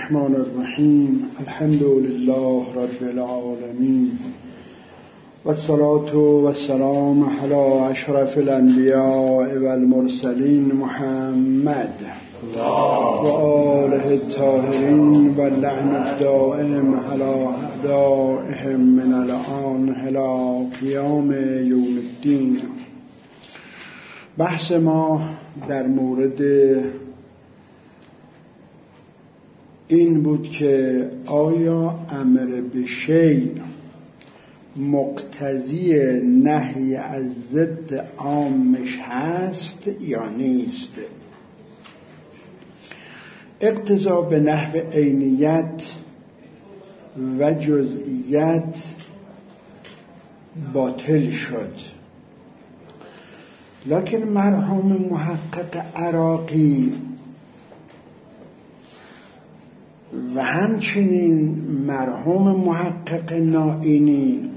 الرحمن الرحیم الحمد لله رب العالمین والصلاة والسلام علی اشرف الانبیاء والمرسلین محمد و آله الطاهرین و اللعن الدائم علی اعدائهم من الآن الی قیام یوم الدین. بحث ما در مورد این بود که آیا امر به شیء مقتضی نهی از ضد عامش هست یا نیست. اقتضا به نحو عینیت و جزئیت باطل شد، لکن مرحوم محقق عراقی و همچنین مرحوم محقق نائینی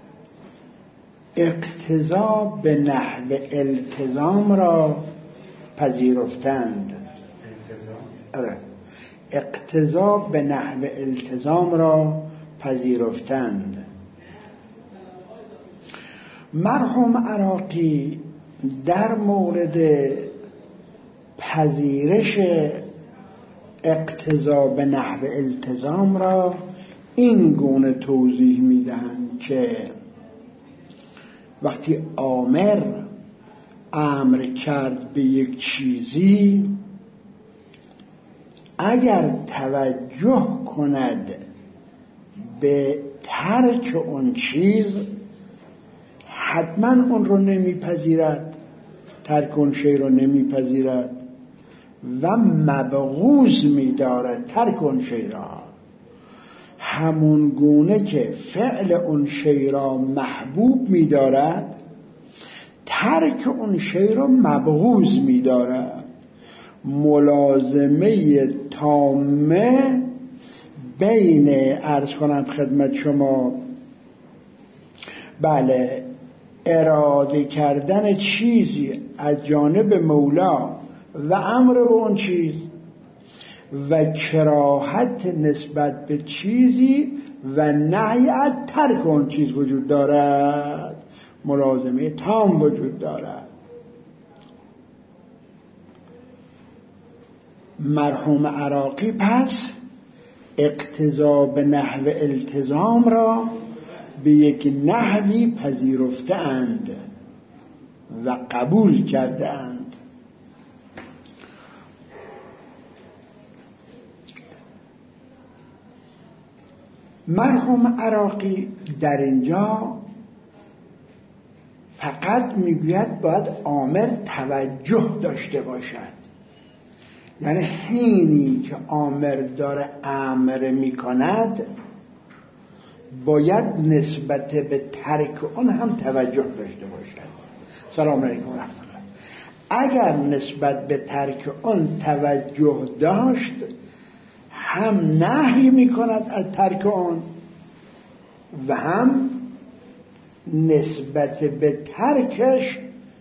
اقتضا به نحو التزام را پذیرفتند. اقتضا به نحو التزام را پذیرفتند. مرحوم عراقی در مورد پذیرش اقتضا به نحو التزام را این گونه توضیح میدهند که وقتی امر کرد به یک چیزی، اگر توجه کند به ترک اون چیز حتما اون رو نمیپذیرد، ترک اون شی رو نمیپذیرد و مبغوض می‌دارد ترک اون شی را، همون گونه که فعل اون شی را محبوب می‌دارد ترک اون شی را مبغوض می‌دارد. ملازمه تامه بین عرض کنم خدمت شما اراده کردن چیزی از جانب مولا و امر به اون چیز و کراهت نسبت به چیزی و نهی از ترک اون چیز وجود دارد. ملازمه تام وجود دارد. مرحوم عراقی پس اقتضا به نحو التزام را به یک نحوی پذیرفتند و قبول کردند. مرحوم عراقی در اینجا فقط میگوید باید آمر توجه داشته باشد، یعنی حینی که آمر داره امر میکند باید نسبت به ترک اون هم توجه داشته باشد. سلام علیکم و رحمت الله. اگر نسبت به ترک اون توجه داشت هم نهی میکند از ترک اون و هم نسبت به ترکش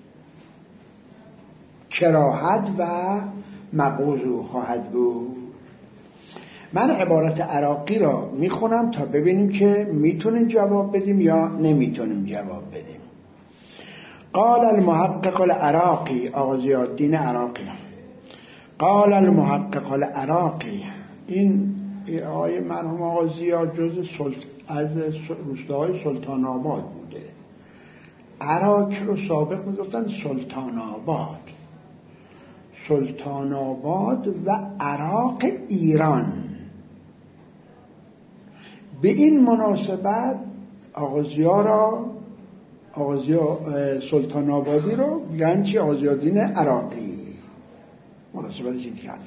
کراهت و مبغوض خواهد بود. من عبارت عراقی را میخونم تا ببینیم که میتونیم جواب بدیم یا نمیتونیم جواب بدیم. قال المحقق العراقی، آقا ضیاءالدین عراقی، قال المحقق العراقی، این آقای مرحوم آقا ضیاء از روستاهای سلطان آباد بوده. عراق رو سابق میگفتن سلطان آباد. سلطان آباد و عراق ایران. به این مناسبت آقا ضیاء سلطان آبادی رو میگن چی؟ آقا ضیاءالدین عراقی. مناسبتش این کرد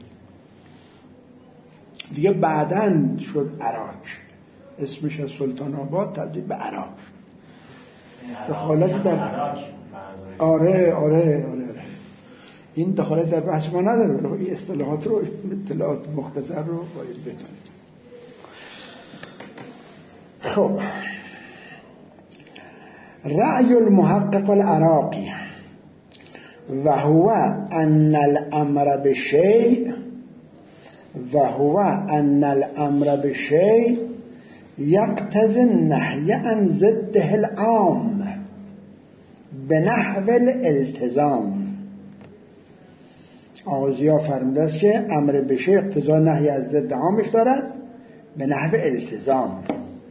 دیگه بعدن شد عراق، اسمش از سلطان آباد تبدیل به عراق. دخالت در آره این دخالت در بحث ما نداره، ولی این اصطلاحات رو، اطلاعات مختصر رو باید بتونید. خب رأی المحقق العراقی و هو ان الامر بشیء و هو ان الامر بشیء یقتضی النهی عن ضده العام به نحو الالتزام. آغازی ها فرموده است که امر بشیء اقتضا نهی از ضد عامش دارد به نحو التزام.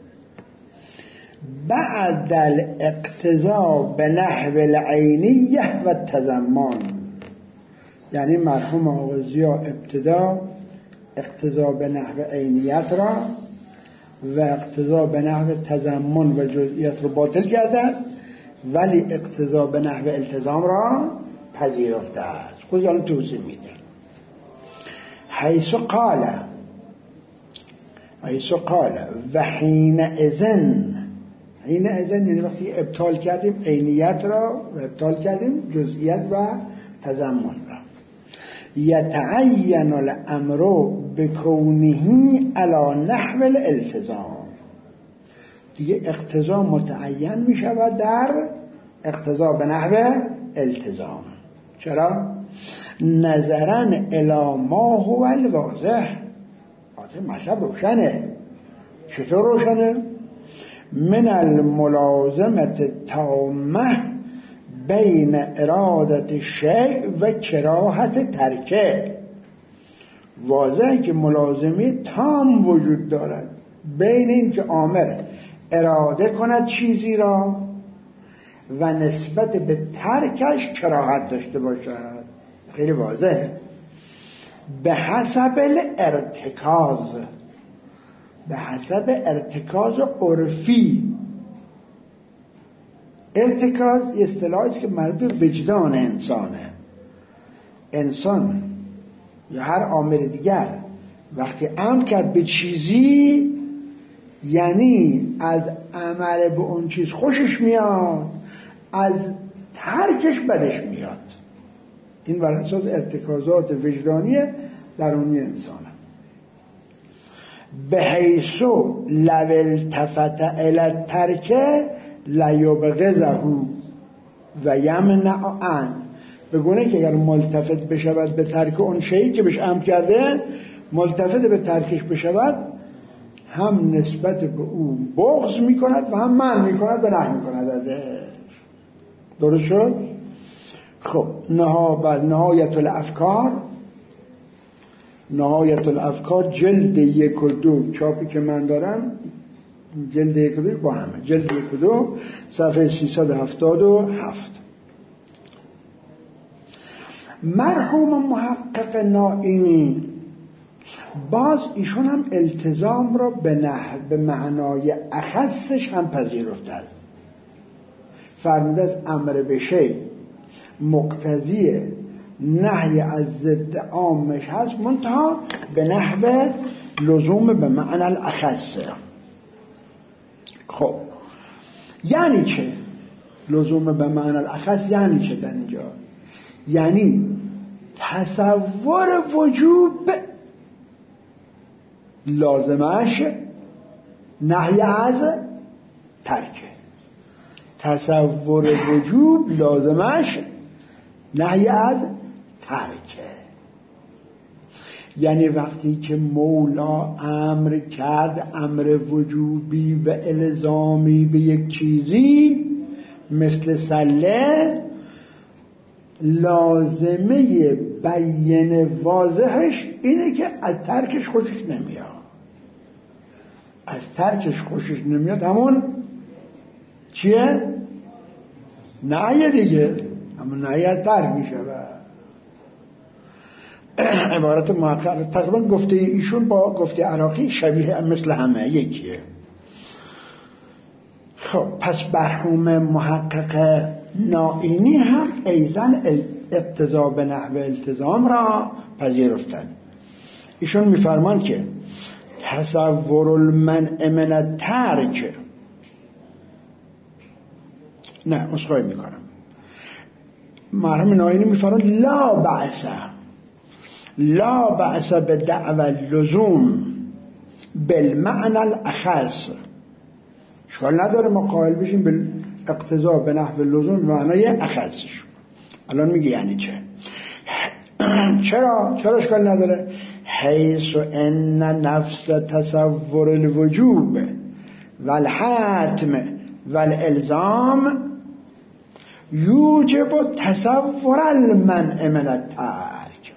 بعد الاقتضا به نحو العینیه و التضمن، یعنی مرحوم آغازی ها ابتدا اقتضا به نحو عینیت را و اقتضا به نحو تضمن و جزئیت رو باطل کردند، ولی اقتضا به نحو التزام را پذیرفته است. خود الان توضیح میده. حیث قال و حین اذن یعنی وقتی ابطال کردیم عینیت را و ابطال کردیم جزئیت و تضمن را. یتعین الامر بکونه علی نحو الالتزام، دیگه اقتضا متعین می شود در اقتضا به نحو التزام. چرا؟ نظرا الی ما هو الواضح، مطلب روشنه. چطور روشنه؟ من الملازمت التامه بین ارادت الشیء و کراهت ترکه. واضحه که ملازمه تام وجود دارد بین این که آمر اراده کند چیزی را و نسبت به ترکش کراهت داشته باشد. خیلی واضحه. به حسب ارتکاز عرفی. ارتکاز اصطلاحی است که مربوط به وجدان انسانه. انسان یا هر عامل دیگر وقتی امر کرد به چیزی، یعنی از عمل به اون چیز خوشش میاد، از ترکش بدش میاد. این بر اساس ارتکازات وجدانی درونی انسانه. به حیث لو التفت الی الترک لیبغضه و یمنع عنه، به گونه که اگر ملتفت بشود به ترک اون شیئی که بهش امر کرده، ملتفت به ترکش بشود، هم نسبت به او بغض میکند و هم منع میکند و نهی میکند ازش. درست شد؟ خب نهایت الافکار جلد 1 و 2 چاپی که من دارم، جلد 1 و 2 با همه، جلد 1 و 2 صفحه 377. مرحوم محقق نائینی باز ایشون هم التزام را به معنای اخصش هم پذیرفته است. فرموده است امر به شیء مقتضی نهی از ضد عامش هست، منتها به نحو لزوم به معنی الاخص. خب یعنی چه لزوم به معنی الاخص؟ یعنی چه در اینجا؟ یعنی تصور وجوب لازمش نهی از ترکه. تصور وجوب لازمش نهی از ترکه. یعنی وقتی که مولا امر کرد امر وجوبی و الزامی به یک چیزی مثل سله، لازمه بیان واضحش اینه که از ترکش خوشش نمیاد. از ترکش خوشش نمیاد همون چیه؟ نهی دیگه، همون نهی از ترک میشه. و عبارت محقق تقریبا گفته ایشون با گفته عراقی شبیه مثل همه یکیه. خب پس مرحوم محقق نائینی هم ایضاً اقتضا به نحو التزام را پذیرفتند. ایشون میفرمان که تصور المنع من الترک، نه اصخایی میکنم، مرحوم نائینی میفرمان لا بأس به دعوى اللزوم بالمعنى الاخص. اشکال نداره ما قائل بشیم به اقتضا به نحو اللزوم به معنای اخصش. الان میگه یعنی چه؟ چرا اشکال نداره؟ حیث ان نفس تصور الوجوب والحتم والالزام یوجب تصور المنع من الترک.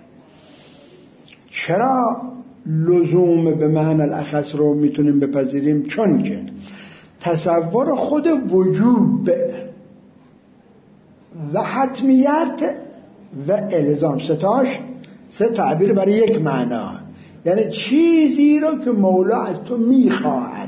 چرا لزوم به معنی الاخص رو میتونیم بپذیریم؟ چون که تصور خود وجوب و حتمیت و الزام، سه تعبیر برای یک معنا، یعنی چیزی رو که مولا از تو میخواهد.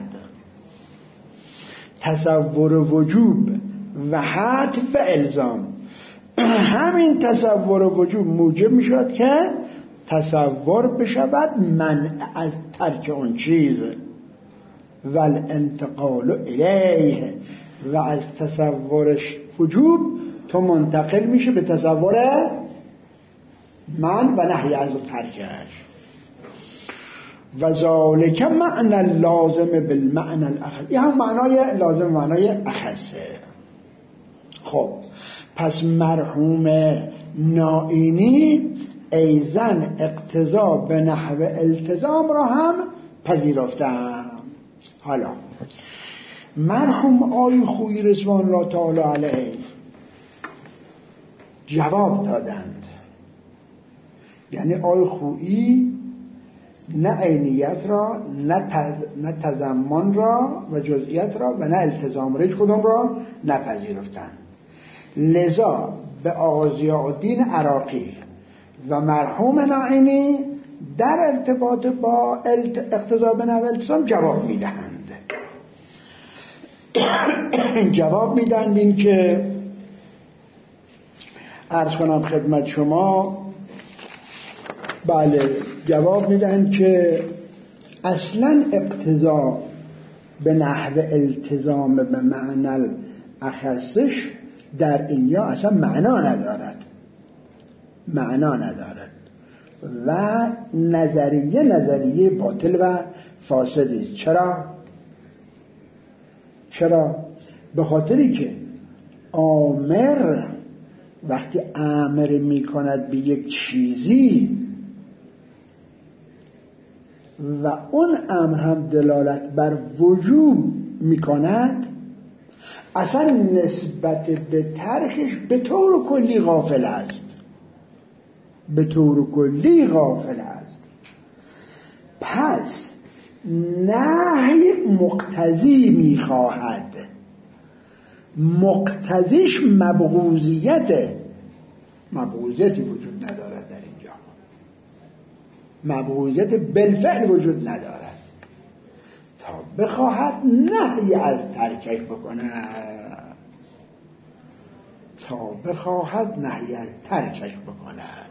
تصور وجوب و حتم و الزام، همین تصور وجوب موجب میشود که تصور بشود منع از ترک اون چیز، والانتقال الیه، و از تصورش وجوب تو منتقل میشه به تصور من و نهی از ترکش. و ذالک معنی لازم بالمعنی الاخص، این هم معنای لازم معنای اخصه. خب پس مرحوم نائینی ایزن اقتضا به نحو التزام را هم پذیرفتم. حالا مرحوم آقای خویی رضوان الله تعالی علیه جواب دادند. یعنی آقای خویی نه عینیت را نه تضمن را و جزئیت را و نه التزام را، هیچ کدام را نپذیرفتند. لذا به آقا ضیاءالدین عراقی و مرحوم نائینی در ارتباط با اقتضا به نحو التزام جواب میدهند. جواب میدن این که عرض کنم خدمت شما، بله جواب میدن که اصلا اقتضا به نحو التزام به معنی اخصش در اینجا اصلا معنا ندارد و نظریه باطل و فاسدی. چرا؟ به خاطری که آمر وقتی امر می کند به یک چیزی و اون امر هم دلالت بر وجوب می کند، اصلا نسبت به ترکش به طور کلی غافل است. پس نهی مقتضی می خواهد، مقتضیش مبغوضیتی وجود ندارد در اینجا، مبغوضیت بالفعل وجود ندارد تا بخواهد نهی از ترکش بکند.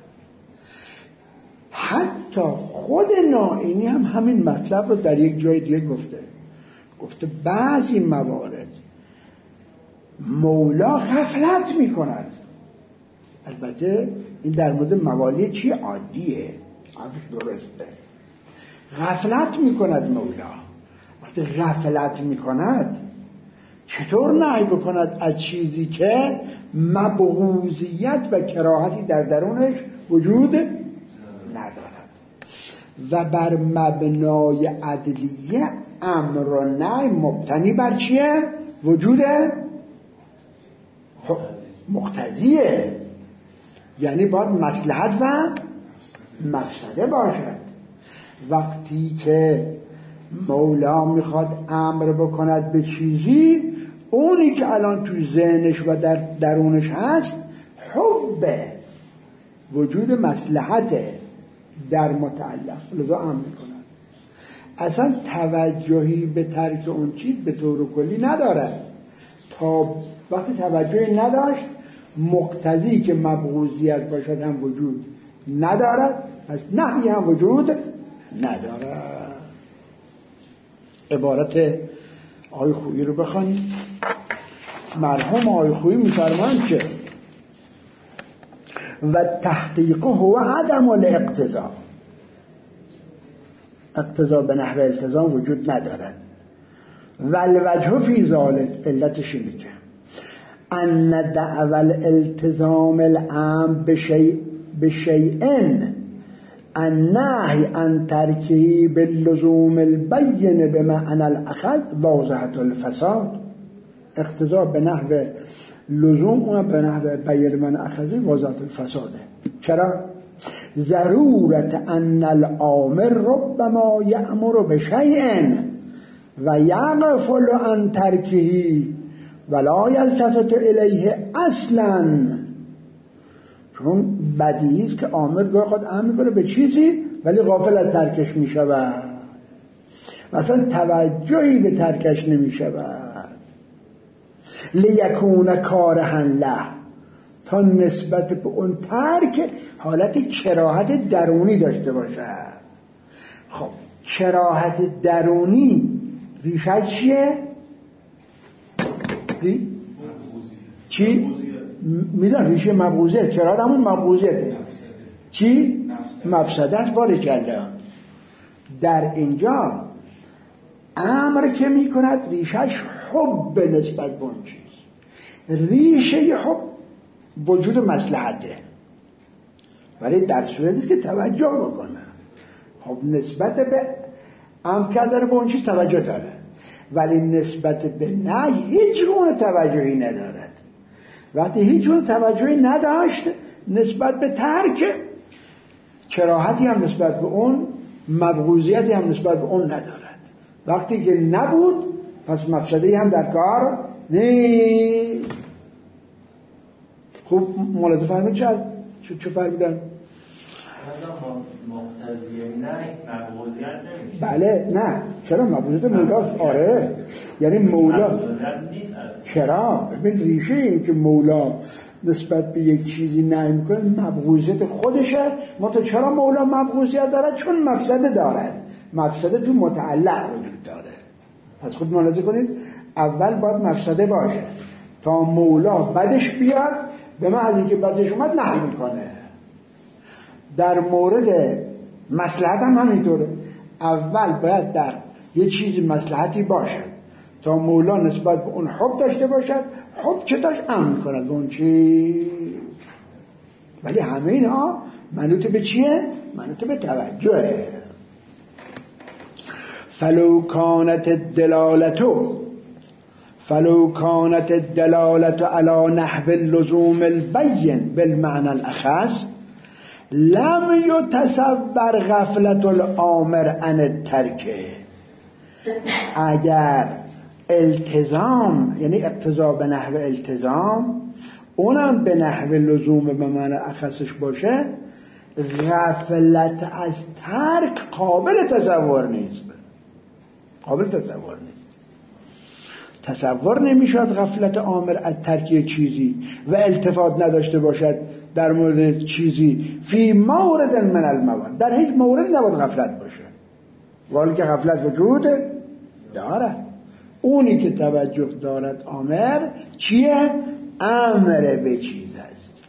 حتی خود نائینی هم همین مطلب رو در یک جای دیگه گفته بعضی موارد مولا غفلت میکند. البته این در مورد موالی چی عادیه، درسته، غفلت میکند مولا. وقتی غفلت میکند چطور نهی بکند از چیزی که مبغوضیت و کراهتی در درونش وجود ندارد؟ و بر مبنای عدلیه امر و نهی مبتنی بر چیه؟ وجود مقتضیه، یعنی باید مصلحت و مفسده باشد. وقتی که مولا میخواد امر بکند به چیزی، اونی که الان تو ذهنش و در درونش هست حب وجود مصلحت در متعلق، لذا امر میکند. اصلا توجهی به ترک اون چیز به طور کلی ندارد. تا وقتی توجهی نداشت، مقتضی که مبغوضیت باشد هم وجود ندارد، پس نهی هم وجود ندارد. عبارت آقای خویی رو بخوانید. مرحوم آقای خویی می‌فرمایند که و تحقیق هو عدم الاقتضا، اقتضا به نحو التزام وجود ندارد. والوجه فی ذلک، علتش اینه که ان دعوى الالتزام العام بشیء النهی عن ترکه باللزوم البین بمعنى الاخذ واضحة الفساد. اقتضا به نحو لزوم اون به نحو بین من اخذی واضحة الفساده. چرا؟ ضرورت ان الامر ربما یأمر بشیء و یغفل عن ترکه ولا یلتفت الیه اصلا. چون بدیهی است که آمر گاه خود امر میکنه به چیزی ولی غافل از ترکش میشود، مثلا توجهی به ترکش نمیشود. لیکون کارها له، تا نسبت به اون ترک حالت کراهت درونی داشته باشد. خب کراهت درونی ریشه چیه؟ چی؟ میدان ریشه مبغوضیت. کراهت همون مبغوضیته. چی؟ مفسدت. باریکلا. در اینجا امر که میکند ریشهش حب نسبت به اون چیز. ریشه حب وجود مصلحته، ولی در صورتی که توجه بکنه. خب نسبت به امر کردن به اون چیز توجه داره، ولی نسبت به نه هیچ گونه توجهی ندارد. وقتی هیچ گونه توجهی نداشت نسبت به ترک، کراهتی هم نسبت به اون، مبغوضیتی هم نسبت به اون ندارد. وقتی که نبود پس مفسده‌ای هم در کار نیست. خوب ملاحظه فرمودید چه فرمودن؟ مقتضی نه مبغوضیت نمیشه. بله نه. چرا مبغوضیت مولا؟ آره یعنی مولا. چرا؟ ببین ریشه این که مولا نسبت به یک چیزی نهی میکنه مبغوضیت خودشه. تو چرا مولا مبغوضیت دارد؟ چون مفسده دارد. مفسده تو متعلق وجود داره. پس خود ملاحظه کنید اول باید مفسده باشه تا مولا بدش بیاد. به محضی که بدش اومد نهی میکنه. در مورد مصلحت هم همینطوره. اول باید در یه چیزی مصلحتی باشد تا مولا نسبت به اون حب داشته باشد. حب چه داشت امر کند به اون چیز. ولی همه اینها منوط به چیه؟ منوط به توجهه. فلو کانت الدلالة على نحو اللزوم البين بالمعنى الأخص لم يتصور غفلة الآمر عن الترک. اگر التزام یعنی اقتضا به نحو التزام اونم به نحو لزوم به معنی اخصش باشه، غفلت از ترک قابل تصور نیست. تصور نمیشد غفلت آمر از ترک چیزی و التفات نداشته باشد در مورد چیزی فی مورد من الموارد. در هیچ موردی نباید غفلت باشه، ولی که غفلت وجود داره. اونی که توجه دارد آمر چیه؟ امر به چیز است.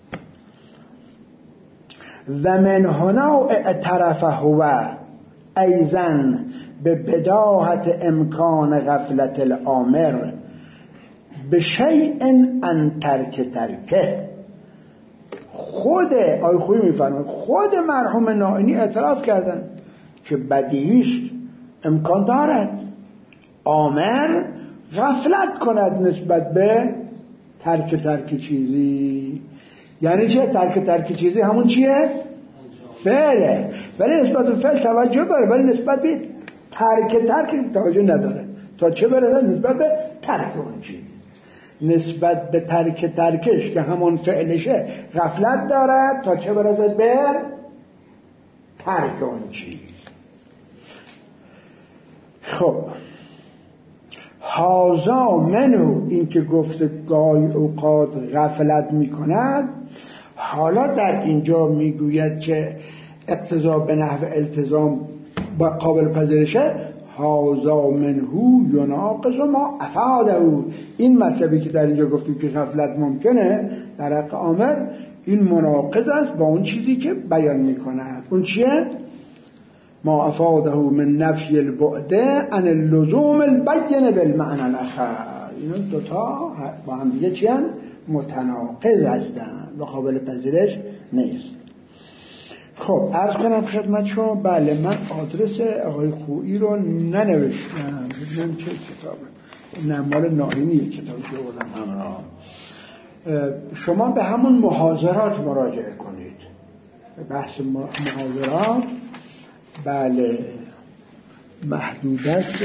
و من هنا اعترف هو ایزن به بداهت امکان غفلت الامر به شیء ان ترکه. خود آی خویی میفرماید خود مرحوم نائینی اعتراف کردن که بدیهیست، امکان دارد آمر غفلت کند نسبت به ترک چیزی. یعنی چه؟ ترک چیزی همون چیه؟ فعله، ولی نسبت به فعل توجه داره، ولی نسبت به ترک توجه نداره. تا چه برسد نسبت به ترک اون چیز. نسبت به ترکش که همون فعلشه غفلت دارد تا چه برسد به ترک اون چیز. خب هازا منو این که گفته گاهی اوقات غفلت میکند، حالا در اینجا میگوید که اقتضا به نحو التزام با قابل پذیرشه. هازا منهو یناقض ما افاده. این مطلبی که در اینجا گفتیم که غفلت ممکنه در حق آمر، این مناقض است با اون چیزی که بیان میکند. اون چیه؟ ما افاده من نفی البعده عن اللزوم البین بالمعنى الاخر. این دوتا با هم دیگه چیان؟ متناقض هستند و قابل پذیرش نیست. خب عرض کنم خدمت شما، بله من آدرس آقای خویی رو ننوشتم، ببینم چه کتابه، نمال ناینی کتابی که بردم همراه. شما به همون محاضرات مراجعه کنید، به بحث محاضرات. بله محدودت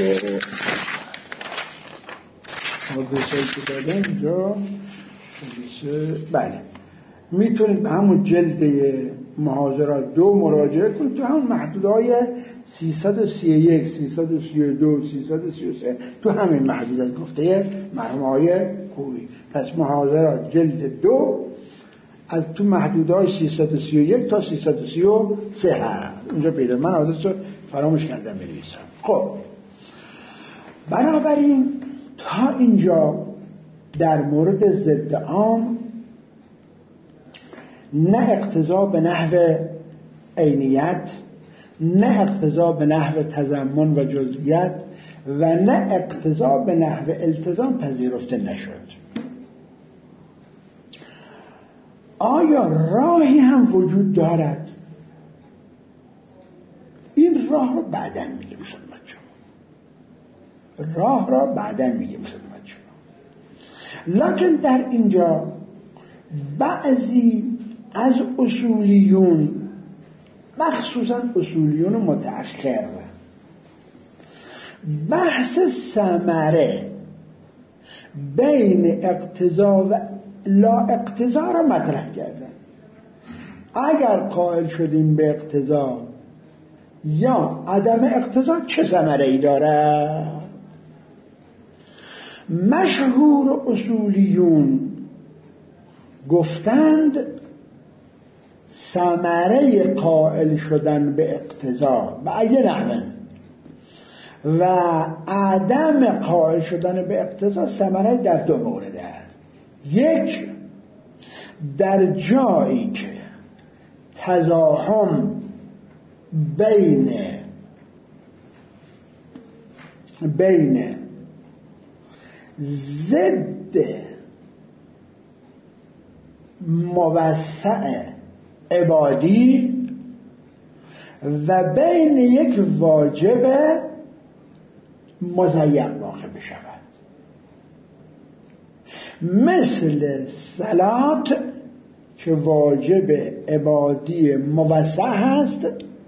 آدرسایی که دادم اینجا. بله میتونید به همون جلد محاضرات 2 مراجعه کنید، تو همون محدودهای 331 332 333 تو همین محدودات گفته مرحوم آقای خویی. پس محاضرات جلد 2 از تو محدودهای 331 تا 333 هست، اونجا پیدا. من آدرس رو فراموش کردم بنویسم. خب بنابراین تا اینجا در مورد ضد عام نه اقتضا به نحو عینیت، نه اقتضا به نحو تضمن و جزئیت و نه اقتضا به نحو التزام پذیرفته نشد. آیا راهی هم وجود دارد؟ این راه رو بعداً میگیم خدمت شما، راه را بعداً میگیم خدمت شما. لکن در اینجا بعضی از اصولیون، مخصوصاً اصولیون متأخر، بحث ثمره بین اقتضا و لا اقتضا را مطرح کردن. اگر قائل شدیم به اقتضا یا عدم اقتضا چه ثمره‌ای داره؟ مشهور اصولیون گفتند ثمره قائل شدن به اقتضا به ای نحو و عدم قائل شدن به اقتضا ثمره در 2 مورد است. یک، در جایی که تزاحم بین ضد موسع عبادی و بین یک واجب مضیق واقع بشود، مثل صلات که واجب عبادی موسع هست،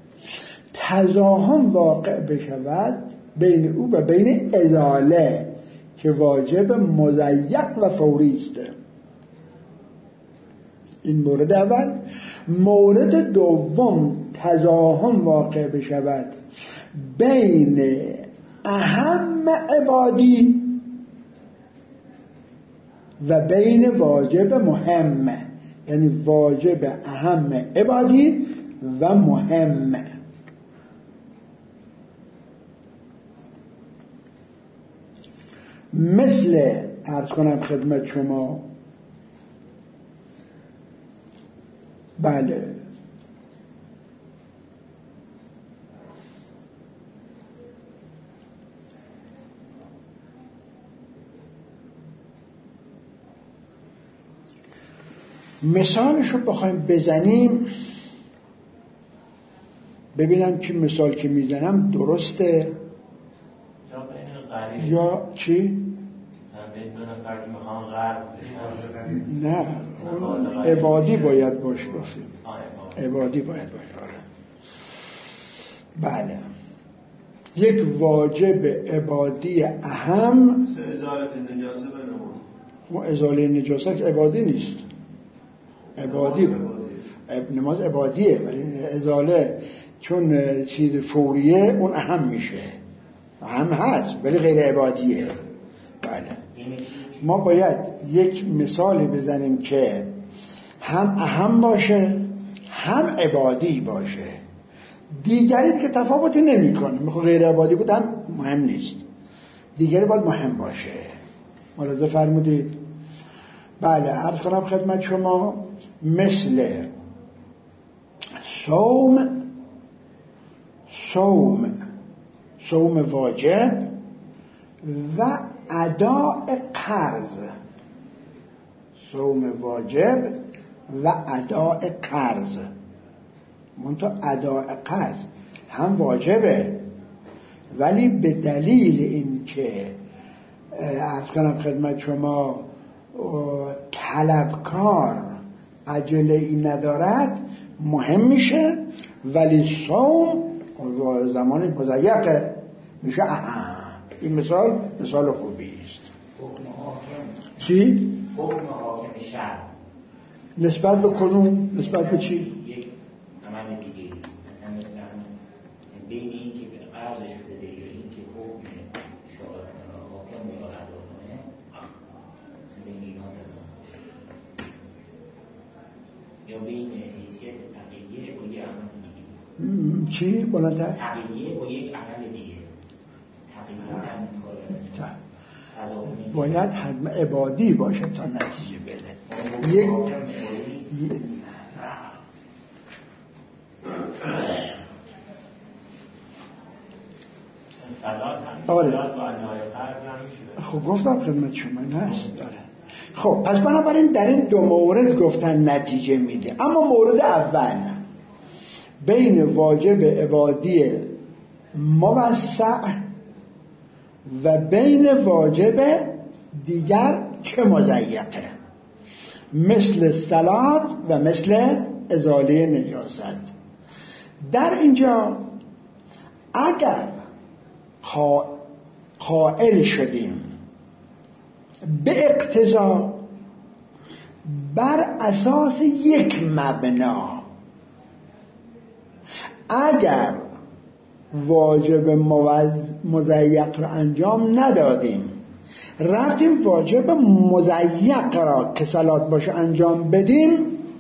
تزاحم واقع بشود بین او و بین ازاله که واجب مضیق و فوری است. این مورد اول. مورد دوم، تزاحم واقع بشود بین اهم عبادی و بین واجب مهم، یعنی واجب اهم عبادی و مهم. مثل عرض کنم خدمت شما، بله مثالش رو بخوایم بزنیم، ببینم که مثال که میزنم درسته یا چی؟ نه، اون عبادی باید باش گفتیم، عبادی باید باش. بله، یک واجب عبادی اهم. ازاله نجاست عبادی نیست، عبادی نماز عبادیه، ولی ازاله چون چیز فوریه اون اهم میشه، اهم هست ولی غیر عبادیه. بله، ما باید یک مثالی بزنیم که هم اهم باشه هم عبادی باشه، دیگری که تفاوتی نمی کنه. میخواد غیر عبادی بود هم مهم نیست، دیگری باید مهم باشه. ملاحظه فرمودید؟ بله، عرض کنم خدمت شما، مثل صوم واجب و اداء قرض، صوم واجب و اداء قرض. منتها اداء قرض هم واجبه، ولی به دلیل اینکه عرض کنم خدمت شما طلبکار عجله ای ندارد مهم میشه، ولی صوم زمان مضیقه میشه. این مثال خوبی است. چی؟ حکم حاکم شرع نسبت به کدوم؟ نسبت به چی؟ یک عمل دیگه، مثلا بین این که قرضش بده یا این که حکم حاکم رو ادا کنه، مثلا بین اینا تضاد یا بین حیثیت تقییه با یک عمل دیگه. چی؟ بلندتر؟ تقییه با یک عمل دیگه. تقییه همین کار باید حتم عبادی باشه تا نتیجه بده. یک آره. خب گفتم خدمت شما نست داره. خب پس بنابراین در این دو مورد گفتن نتیجه میده. اما مورد اول بین واجب عبادی موسع و بین واجب دیگر که مضیقه، مثل صلات و مثل ازاله نجاست. در اینجا اگر قائل شدیم به اقتضا بر اساس یک مبنا، اگر واجب مضیق را انجام ندادیم رفتیم واجب مضیق را که صلات باشه انجام بدیم،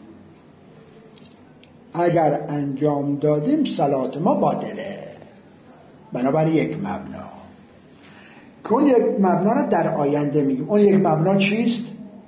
اگر انجام دادیم صلات ما باطله. بنابراین یک مبنا که اون یک مبنا را در آینده میگیم. اون یک مبنا چیست؟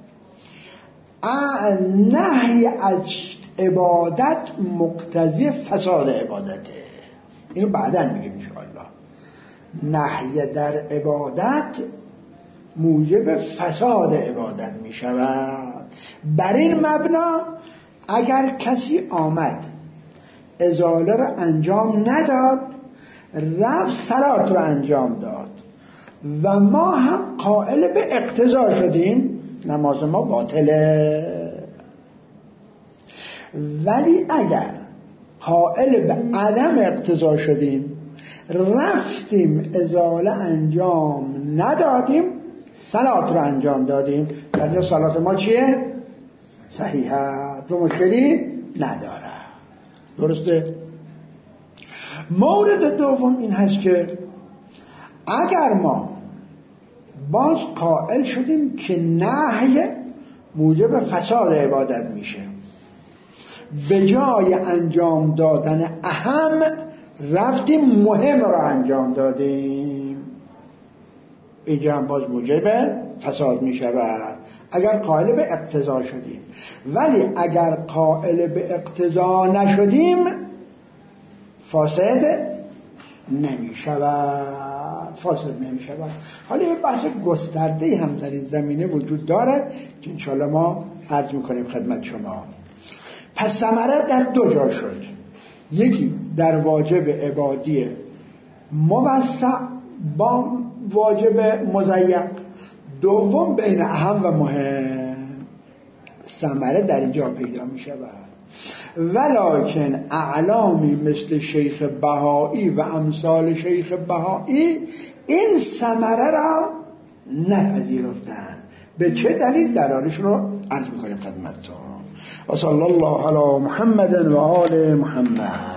نهی از عبادت مقتضی فساد عبادته. اینو بعداً میگیم انشاءالله. نهی در عبادت موجب فساد عبادت میشود. بر این مبنا اگر کسی آمد ازاله رو انجام نداد، رفت صلات رو انجام داد و ما هم قائل به اقتضا شدیم، نماز ما باطله. ولی اگر قائل به عدم اقتضا شدیم، رفتیم ازاله انجام ندادیم، صلات رو انجام دادیم، ولی صلات ما چیه؟ صحیحه، تو مشکلی نداره. درسته؟ مورد دوم این هست که اگر ما باز قائل شدیم که نهی موجب فساد عبادت میشه، به جای انجام دادن اهم رفتیم مهم را انجام دادیم، اینجا هم باز موجب فساد می شود اگر قائل به اقتضا شدیم. ولی اگر قائل به اقتضا نشدیم فاسد نمی شود. حالا یه بحث گسترده‌ای هم در این زمینه وجود داره که انشاءالله ما عرض میکنیم خدمت شما. پس ثمره در دو جا شد، یکی در واجب عبادی موسع با واجب مضیق، دوم بین اهم و مهم. ثمره در اینجا پیدا می شود. ولکن اعلامی مثل شیخ بهایی و امثال شیخ بهایی این ثمره را نپذیرفتند. به چه دلیل؟ دلایلش رو عرض می‌کنیم خدمتتون. و صلی الله علی محمد و آل محمد.